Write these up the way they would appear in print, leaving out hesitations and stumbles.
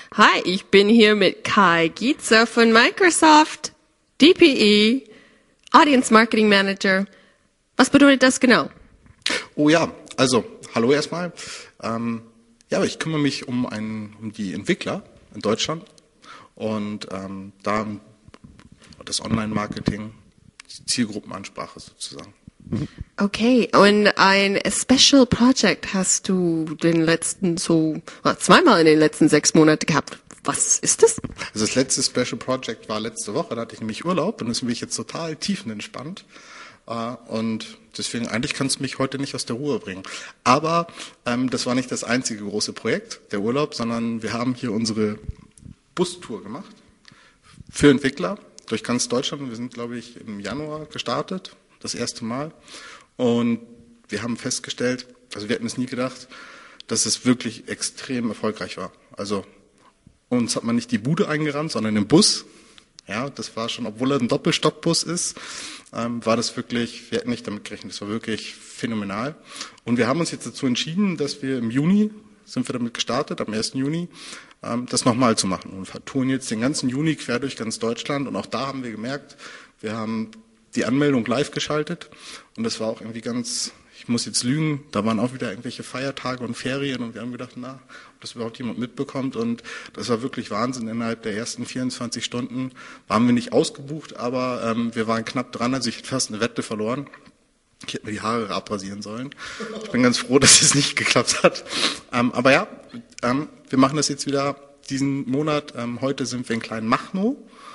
Hi, ich bin hier mit Kai Gietzer von Microsoft, DPE, Audience Marketing Manager. Was bedeutet das genau? Oh ja, also hallo erstmal. Ja, ich kümmere mich um die Entwickler in Deutschland und da das Online-Marketing, die Zielgruppenansprache sozusagen. Okay, und ein Special Project hast du zweimal in den letzten 6 Monaten gehabt. Was ist das? Also das letzte Special Project war letzte Woche, da hatte ich nämlich Urlaub und deswegen bin ich jetzt total tiefenentspannt. Und deswegen eigentlich kannst du mich heute nicht aus der Ruhe bringen. Aber das war nicht das einzige große Projekt, der Urlaub, sondern wir haben hier unsere Bustour gemacht für Entwickler durch ganz Deutschland. Wir sind, glaube ich, im Januar gestartet, das erste Mal. Und wir haben festgestellt, also wir hätten es nie gedacht, dass es wirklich extrem erfolgreich war. Also uns hat man nicht die Bude eingerannt, sondern den Bus. Ja, das war schon, obwohl er ein Doppelstockbus ist, war das wirklich, wir hätten nicht damit gerechnet, das war wirklich phänomenal. Und wir haben uns jetzt dazu entschieden, dass wir im Juni, sind wir damit gestartet, am 1. Juni, das nochmal zu machen. Und wir touren jetzt den ganzen Juni quer durch ganz Deutschland und auch da haben wir gemerkt, wir haben die Anmeldung live geschaltet und das war auch irgendwie ganz, ich muss jetzt lügen, da waren auch wieder irgendwelche Feiertage und Ferien und wir haben gedacht, ob das überhaupt jemand mitbekommt und das war wirklich Wahnsinn. Innerhalb der ersten 24 Stunden waren wir nicht ausgebucht, aber wir waren knapp dran, also ich hätte fast eine Wette verloren. Ich hätte mir die Haare abrasieren sollen. Ich bin ganz froh, dass es nicht geklappt hat. Aber ja, wir machen das jetzt wieder diesen Monat. Heute sind wir in Kleinmachnow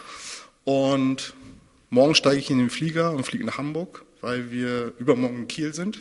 und morgen steige ich in den Flieger und fliege nach Hamburg, weil wir übermorgen in Kiel sind.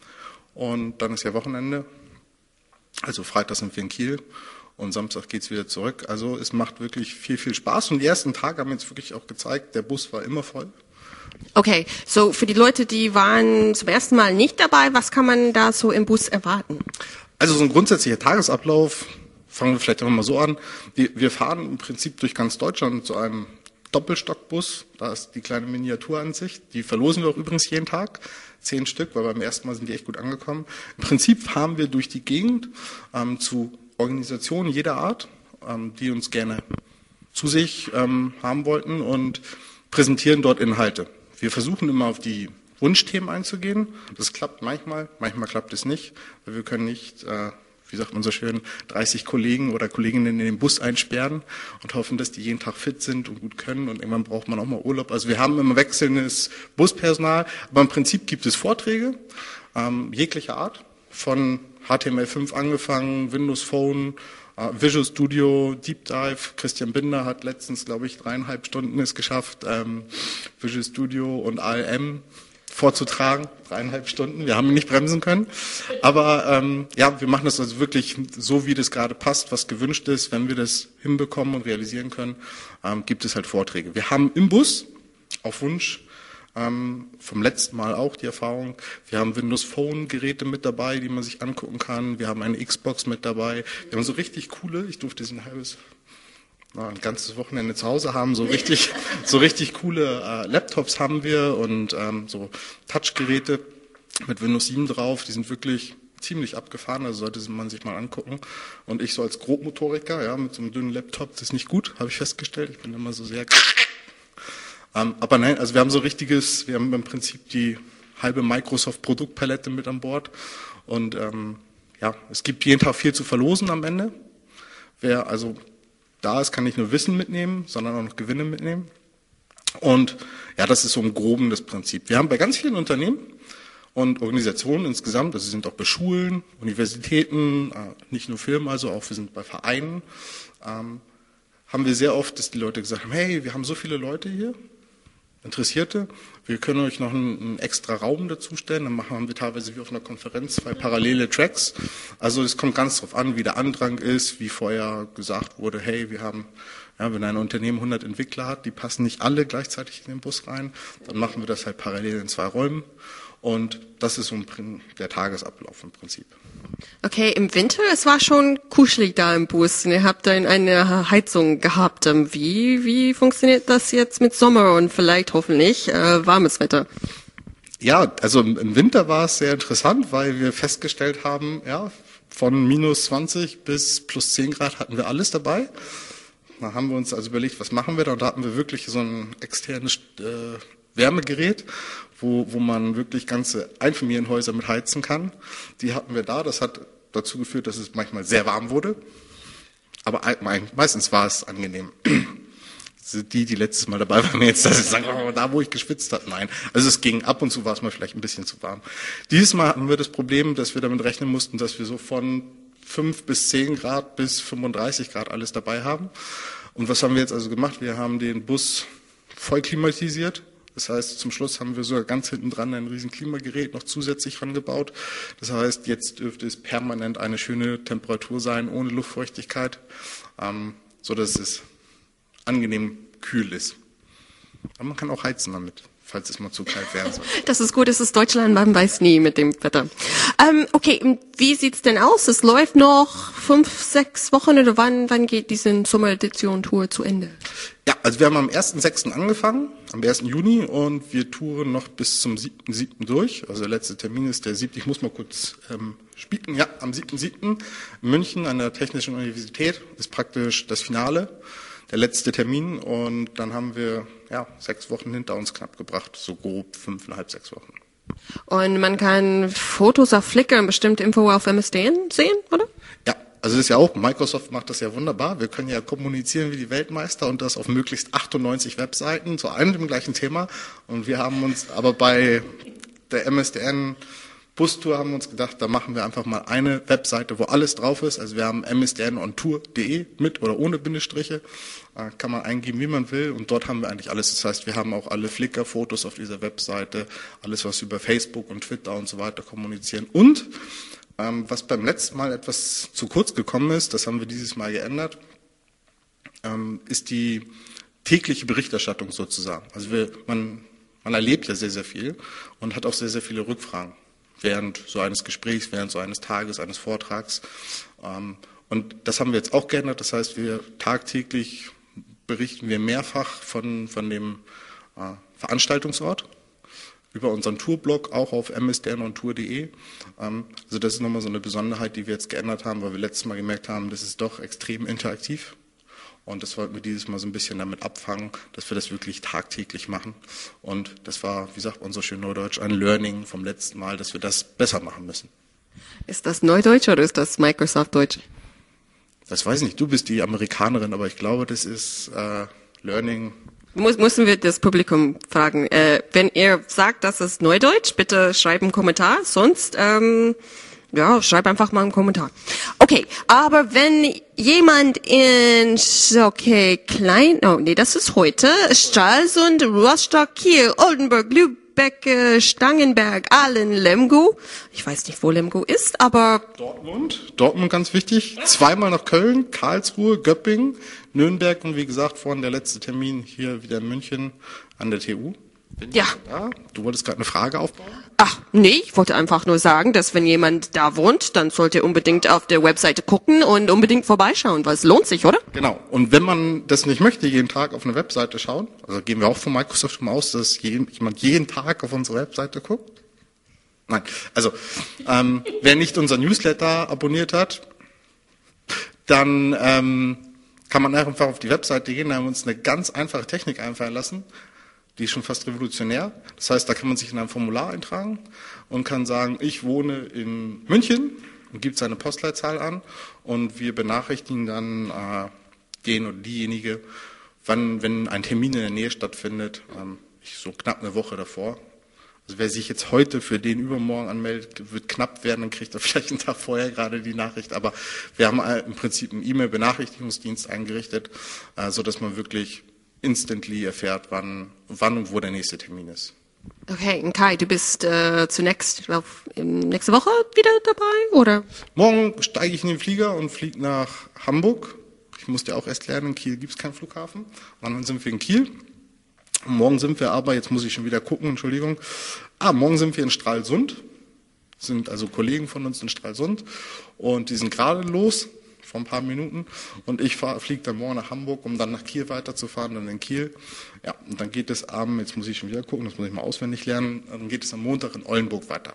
Und dann ist ja Wochenende. Also Freitag sind wir in Kiel und Samstag geht's wieder zurück. Also es macht wirklich viel, viel Spaß. Und die ersten Tage haben jetzt wirklich auch gezeigt, der Bus war immer voll. Okay, so für die Leute, die waren zum ersten Mal nicht dabei, was kann man da so im Bus erwarten? Also so ein grundsätzlicher Tagesablauf, fangen wir vielleicht einfach mal so an. Wir fahren im Prinzip durch ganz Deutschland mit so einem Doppelstockbus, da ist die kleine Miniaturansicht, die verlosen wir auch übrigens jeden Tag, 10 Stück, weil beim ersten Mal sind die echt gut angekommen. Im Prinzip fahren wir durch die Gegend zu Organisationen jeder Art, die uns gerne zu sich haben wollten und präsentieren dort Inhalte. Wir versuchen immer auf die Wunschthemen einzugehen, das klappt manchmal klappt es nicht, weil wir können nicht wie sagt man so schön, 30 Kollegen oder Kolleginnen in den Bus einsperren und hoffen, dass die jeden Tag fit sind und gut können und irgendwann braucht man auch mal Urlaub. Also wir haben immer wechselndes Buspersonal, aber im Prinzip gibt es Vorträge jeglicher Art, von HTML5 angefangen, Windows Phone, Visual Studio, Deep Dive. Christian Binder hat letztens, glaube ich, 3,5 Stunden es geschafft, Visual Studio und ALM vorzutragen, 3,5 Stunden. Wir haben ihn nicht bremsen können. Aber ja, wir machen das also wirklich so, wie das gerade passt, was gewünscht ist. Wenn wir das hinbekommen und realisieren können, gibt es halt Vorträge. Wir haben im Bus, auf Wunsch, vom letzten Mal auch die Erfahrung, wir haben Windows Phone Geräte mit dabei, die man sich angucken kann. Wir haben eine Xbox mit dabei. Wir haben so richtig coole, ich durfte sie ein ganzes Wochenende zu Hause haben, so richtig coole Laptops haben wir und so Touchgeräte mit Windows 7 drauf, die sind wirklich ziemlich abgefahren, also sollte man sich mal angucken. Und ich so als Grobmotoriker, ja, mit so einem dünnen Laptop, das ist nicht gut, habe ich festgestellt. Ich bin immer so sehr aber nein, also wir haben im Prinzip die halbe Microsoft Produktpalette mit an Bord und ja, es gibt jeden Tag viel zu verlosen am Ende. Wer also da ist, kann nicht nur Wissen mitnehmen, sondern auch noch Gewinne mitnehmen. Und ja, das ist so im Groben das Prinzip. Wir haben bei ganz vielen Unternehmen und Organisationen insgesamt, also wir sind auch bei Schulen, Universitäten, nicht nur Firmen, also auch wir sind bei Vereinen, haben wir sehr oft, dass die Leute gesagt haben, hey, wir haben so viele Leute hier, Interessierte, wir können euch noch einen extra Raum dazustellen, dann haben wir teilweise wie auf einer Konferenz 2 parallele Tracks. Also es kommt ganz drauf an, wie der Andrang ist, wie vorher gesagt wurde, hey, wir haben, ja, wenn ein Unternehmen 100 Entwickler hat, die passen nicht alle gleichzeitig in den Bus rein, dann machen wir das halt parallel in 2 Räumen und das ist so der Tagesablauf im Prinzip. Okay, im Winter, es war schon kuschelig da im Bus. Ihr habt dann eine Heizung gehabt. Wie funktioniert das jetzt mit Sommer und vielleicht hoffentlich warmes Wetter? Ja, also im Winter war es sehr interessant, weil wir festgestellt haben, ja, von minus 20 bis plus 10 Grad hatten wir alles dabei. Da haben wir uns also überlegt, was machen wir da? Und da hatten wir wirklich so ein externes Wärmegerät, wo man wirklich ganze Einfamilienhäuser mit heizen kann. Die hatten wir da. Das hat dazu geführt, dass es manchmal sehr warm wurde. Aber meistens war es angenehm. Die letztes Mal dabei waren, jetzt, dass sie sagen, oh, da wo ich geschwitzt habe, nein. Also es ging, ab und zu war es mal vielleicht ein bisschen zu warm. Dieses Mal hatten wir das Problem, dass wir damit rechnen mussten, dass wir so von 5 bis 10 Grad bis 35 Grad alles dabei haben. Und was haben wir jetzt also gemacht? Wir haben den Bus voll klimatisiert. Das heißt, zum Schluss haben wir sogar ganz hinten dran ein riesen Klimagerät noch zusätzlich rangebaut. Das heißt, jetzt dürfte es permanent eine schöne Temperatur sein, ohne Luftfeuchtigkeit, so dass es angenehm kühl ist. Aber man kann auch heizen damit, falls es mal zu kalt werden soll. Das ist gut, es ist Deutschland, man weiß nie mit dem Wetter. Okay, wie sieht's denn aus? Es läuft noch 5, 6 Wochen oder wann geht diese Sommeredition-Tour zu Ende? Ja, also wir haben am 1.6. angefangen, am 1. Juni und wir touren noch bis zum 7.7. durch. Also der letzte Termin ist der 7. Ich muss mal kurz spieken. Ja, am 7.7. in München an der Technischen Universität ist praktisch das Finale. Der letzte Termin und dann haben wir 6 Wochen hinter uns knapp gebracht, so grob 5,5, 6 Wochen. Und man kann Fotos auf Flickr und bestimmte Info auf MSDN sehen, oder? Ja, also das ist ja auch, Microsoft macht das ja wunderbar. Wir können ja kommunizieren wie die Weltmeister und das auf möglichst 98 Webseiten zu einem dem gleichen Thema. Und wir haben uns aber bei der MSDN Bustour haben wir uns gedacht, da machen wir einfach mal eine Webseite, wo alles drauf ist. Also wir haben msdnontour.de mit oder ohne Bindestriche. Kann man eingeben, wie man will. Und dort haben wir eigentlich alles. Das heißt, wir haben auch alle Flickr-Fotos auf dieser Webseite, alles, was über Facebook und Twitter und so weiter kommunizieren. Und was beim letzten Mal etwas zu kurz gekommen ist, das haben wir dieses Mal geändert, ist die tägliche Berichterstattung sozusagen. Also man erlebt ja sehr, sehr viel und hat auch sehr, sehr viele Rückfragen während so eines Gesprächs, während so eines Tages, eines Vortrags. Und das haben wir jetzt auch geändert. Das heißt, wir tagtäglich berichten wir mehrfach von dem Veranstaltungsort über unseren Tourblog, auch auf msdnontour.de. Also das ist nochmal so eine Besonderheit, die wir jetzt geändert haben, weil wir letztes Mal gemerkt haben, das ist doch extrem interaktiv. Und das wollten wir dieses Mal so ein bisschen damit abfangen, dass wir das wirklich tagtäglich machen. Und das war, wie sagt man so schön neudeutsch, ein Learning vom letzten Mal, dass wir das besser machen müssen. Ist das Neudeutsch oder ist das Microsoft-Deutsch? Das weiß ich nicht. Du bist die Amerikanerin, aber ich glaube, das ist Learning. Müssen wir das Publikum fragen. Wenn ihr sagt, das ist Neudeutsch, bitte schreibt einen Kommentar. Sonst schreib einfach mal einen Kommentar. Okay, aber wenn jemand das ist heute, Stralsund, Rostock, Kiel, Oldenburg, Lübeck, Stangenberg, Aalen, Lemgo. Ich weiß nicht, wo Lemgo ist, aber... Dortmund ganz wichtig. Zweimal nach Köln, Karlsruhe, Göppingen, Nürnberg und wie gesagt, vorhin der letzte Termin hier wieder in München an der TU. Ja. Du wolltest gerade eine Frage aufbauen? Ach, nee, ich wollte einfach nur sagen, dass wenn jemand da wohnt, dann sollte er unbedingt auf der Webseite gucken und unbedingt vorbeischauen, weil es lohnt sich, oder? Genau. Und wenn man das nicht möchte, jeden Tag auf eine Webseite schauen, also gehen wir auch von Microsoft schon mal aus, dass jemand jeden Tag auf unsere Webseite guckt? Nein. Also, wer nicht unser Newsletter abonniert hat, dann kann man einfach auf die Webseite gehen, da haben wir uns eine ganz einfache Technik einfallen lassen. Die ist schon fast revolutionär. Das heißt, da kann man sich in ein Formular eintragen und kann sagen, ich wohne in München und gibt seine Postleitzahl an und wir benachrichtigen dann den oder diejenige, wenn ein Termin in der Nähe stattfindet, so knapp eine Woche davor. Also wer sich jetzt heute für den übermorgen anmeldet, wird knapp werden, dann kriegt er vielleicht einen Tag vorher gerade die Nachricht. Aber wir haben im Prinzip einen E-Mail-Benachrichtigungsdienst eingerichtet, so dass man wirklich instantly erfährt, wann und wo der nächste Termin ist. Okay, und Kai, du bist zunächst, ich glaube, nächste Woche wieder dabei, oder? Morgen steige ich in den Flieger und fliege nach Hamburg. Ich musste ja auch erst lernen, in Kiel gibt es keinen Flughafen. Und dann sind wir in Kiel. Und morgen sind wir aber, jetzt muss ich schon wieder gucken, Entschuldigung. Morgen sind wir in Stralsund. Das sind also Kollegen von uns in Stralsund. Und die sind gerade los. Vor ein paar Minuten und ich fliege dann morgen nach Hamburg, um dann nach Kiel weiterzufahren, dann in Kiel. Ja, und dann geht es jetzt muss ich schon wieder gucken, das muss ich mal auswendig lernen, dann geht es am Montag in Oldenburg weiter.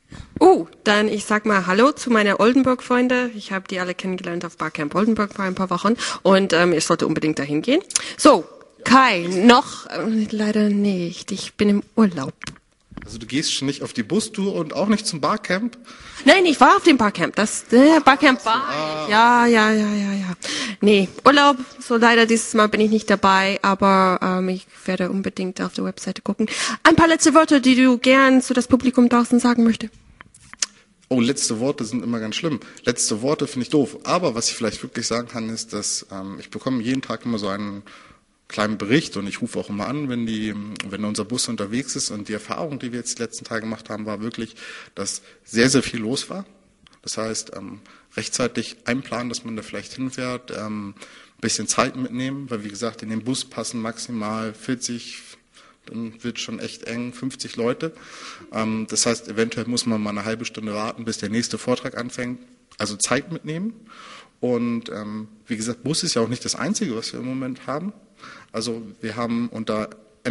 Dann ich sag mal Hallo zu meinen Oldenburg-Freunde. Ich habe die alle kennengelernt auf Barcamp Oldenburg vor ein paar Wochen und ich sollte unbedingt dahin gehen. So, Kai, noch leider nicht. Ich bin im Urlaub. Also du gehst schon nicht auf die Bustour und auch nicht zum Barcamp? Nein, ich war auf dem Barcamp. Das Barcamp war. Ja. Nee, Urlaub. So leider dieses Mal bin ich nicht dabei, aber ich werde unbedingt auf der Webseite gucken. Ein paar letzte Wörter, die du gern zu das Publikum draußen sagen möchtest. Oh, letzte Worte sind immer ganz schlimm. Letzte Worte finde ich doof. Aber was ich vielleicht wirklich sagen kann, ist, dass ich bekomme jeden Tag immer so einen kleinen Bericht und ich rufe auch immer an, wenn unser Bus unterwegs ist. Und die Erfahrung, die wir jetzt die letzten Tage gemacht haben, war wirklich, dass sehr, sehr viel los war. Das heißt, rechtzeitig einplanen, dass man da vielleicht hinfährt, ein bisschen Zeit mitnehmen, weil wie gesagt, in den Bus passen maximal 40, dann wird schon echt eng, 50 Leute. Das heißt, eventuell muss man mal eine halbe Stunde warten, bis der nächste Vortrag anfängt. Also Zeit mitnehmen. Und wie gesagt, Bus ist ja auch nicht das Einzige, was wir im Moment haben. Also wir haben unter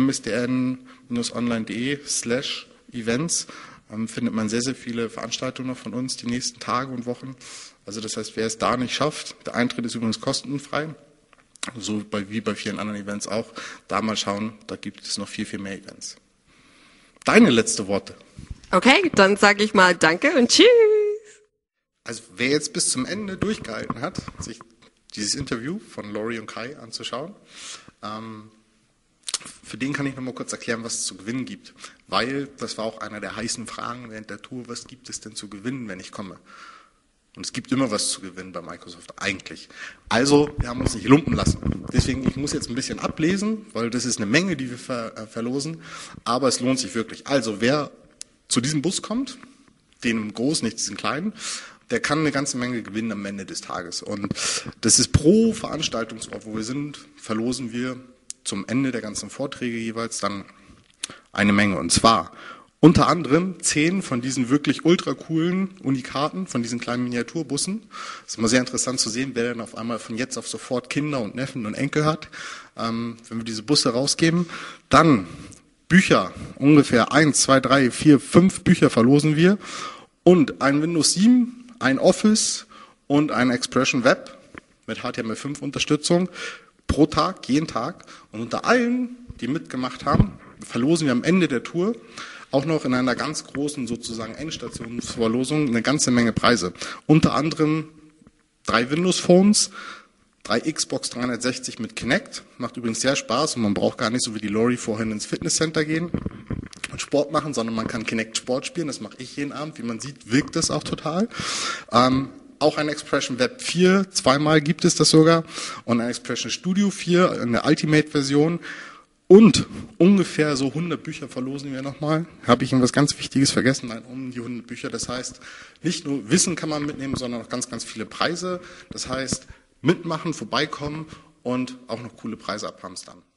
msdn-online.de/events findet man sehr, sehr viele Veranstaltungen von uns die nächsten Tage und Wochen. Also das heißt, wer es da nicht schafft, der Eintritt ist übrigens kostenfrei. So wie bei vielen anderen Events auch. Da mal schauen, da gibt es noch viel, viel mehr Events. Deine letzte Worte. Okay, dann sage ich mal Danke und Tschüss. Also wer jetzt bis zum Ende durchgehalten hat, sich dieses Interview von Lori und Kai anzuschauen, für den kann ich noch mal kurz erklären, was es zu gewinnen gibt. Weil das war auch einer der heißen Fragen während der Tour, was gibt es denn zu gewinnen, wenn ich komme? Und es gibt immer was zu gewinnen bei Microsoft, eigentlich. Also, wir haben uns nicht lumpen lassen. Deswegen, ich muss jetzt ein bisschen ablesen, weil das ist eine Menge, die wir verlosen. Aber es lohnt sich wirklich. Also, wer zu diesem Bus kommt, den großen, nicht diesen kleinen, der kann eine ganze Menge gewinnen am Ende des Tages. Und das ist pro Veranstaltungsort, wo wir sind, verlosen wir zum Ende der ganzen Vorträge jeweils dann eine Menge. Und zwar unter anderem 10 von diesen wirklich ultra coolen Unikaten, von diesen kleinen Miniaturbussen. Das ist immer sehr interessant zu sehen, wer dann auf einmal von jetzt auf sofort Kinder und Neffen und Enkel hat, wenn wir diese Busse rausgeben. Dann Bücher, ungefähr 1, 2, 3, 4, 5 Bücher verlosen wir. Und ein Windows 7, ein Office und ein Expression Web mit HTML5 Unterstützung pro Tag, jeden Tag. Und unter allen, die mitgemacht haben, verlosen wir am Ende der Tour auch noch in einer ganz großen sozusagen Endstationsverlosung eine ganze Menge Preise. Unter anderem 3 Windows Phones, 3 Xbox 360 mit Kinect. Macht übrigens sehr Spaß und man braucht gar nicht so wie die Lori vorhin ins Fitnesscenter gehen und Sport machen, sondern man kann Kinect Sport spielen. Das mache ich jeden Abend. Wie man sieht, wirkt das auch total. Auch ein Expression Web 4, 2-mal gibt es das sogar. Und ein Expression Studio 4, eine Ultimate-Version. Und ungefähr so 100 Bücher verlosen wir nochmal. Habe ich irgendwas ganz Wichtiges vergessen? Nein, um die 100 Bücher. Das heißt, nicht nur Wissen kann man mitnehmen, sondern auch ganz, ganz viele Preise. Das heißt, mitmachen, vorbeikommen und auch noch coole Preise abhamstern.